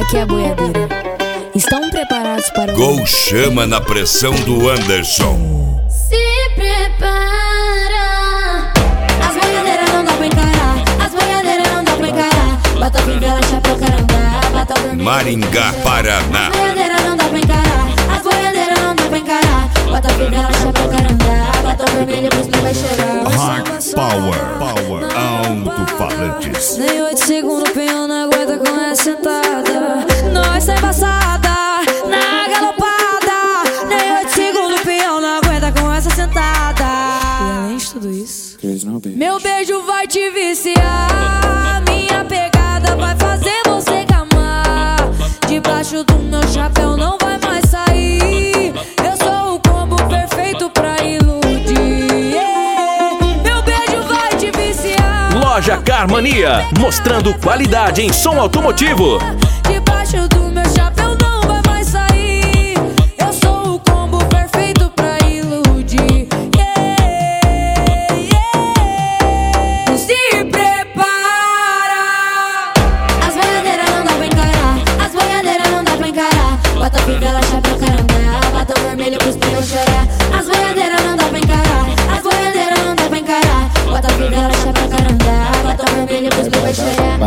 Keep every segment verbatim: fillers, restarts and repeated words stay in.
que é a boiadeira. Estão preparados para o... Gol chama na pressão do Anderson. Se prepara. As boiadeiras não dá pra encarar. As boiadeiras não dá pra encarar. Bota fivela, chapéu, carandá. Bota vermelho. Maringá, Paraná. As boiadeiras não dá pra encarar. As boiadeiras não dá pra encarar. Bota fivela, chapéu, carandá. Bota vermelho, por isso vai chorar. Hard Power, Power, alto-falantes. Nem oito segundos o peão não aguenta com essa sentada. Nós tá embaçada, na galopada. Nem oito segundos o peão não aguenta com essa sentada. E além de tudo isso, meu beijo vai te viciar. Minha pegada vai fazer você gamar. Debaixo do meu chapéu não vai mais sair. Eu sou o combo perfeito pra iludir, yeah. Meu beijo vai te viciar. Loja Carmania, mostrando qualidade em som automotivo. Debaixo do meu chapéu não vai mais sair. Eu sou o combo perfeito pra iludir, yeah, yeah. Se prepara. As boiadeiras não dá pra encarar. As boiadeiras não dá pra encarar. Bota fivela, chapéu, carandá. Bota vermelho pros pneus chorar. As boiadeiras não dá pra encarar. As boiadeiras não dá pra encarar. Bota fivela, chapéu, carandá. Bota vermelho pros pneus chorar.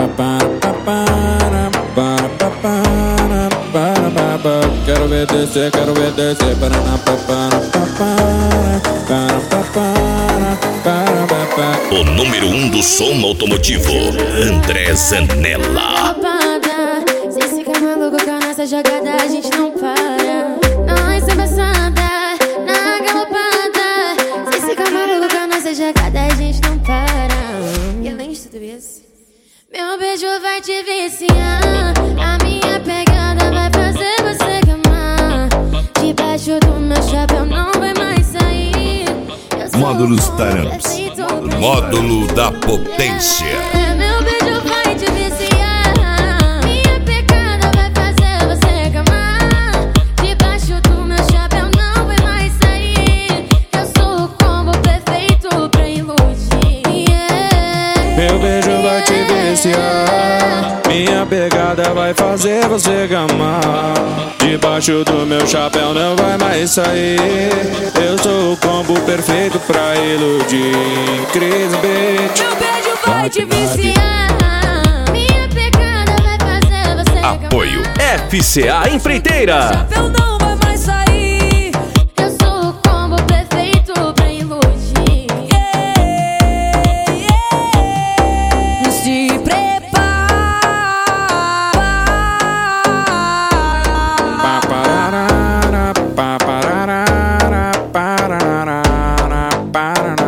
Quero ver descer, quero ver descer. O número um do som automotivo, André Zanella. Se esse fica maluco com a nossa jogada, a gente não para. Nós é embaçada, na galopada. Se esse fica maluco com a nossa jogada, a gente não para. E além de tudo isso, meu beijo vai te viciar. A minha pegada vai fazer você gamar. Debaixo do meu chapéu não vai mais sair. Módulos Taramps, módulo da potência. Meu beijo vai te viciar. Minha pegada vai fazer você gamar. Debaixo do meu chapéu não vai mais sair. Eu sou o combo perfeito pra iludir, yeah. Meu beijo vai te viciar. Minha pegada vai fazer você gamar. Debaixo do meu chapéu não vai mais sair. Eu sou o combo perfeito pra iludir. Cris Beat. Meu beijo vai te viciar. Minha pegada vai fazer você gamar. Apoio F C A Empreiteira. Chapéu não vai mais sair. Eu sou o combo perfeito pra iludir, yeah, yeah. Se prepara. Pa, pararara, pa, pararara, pararara, pararara.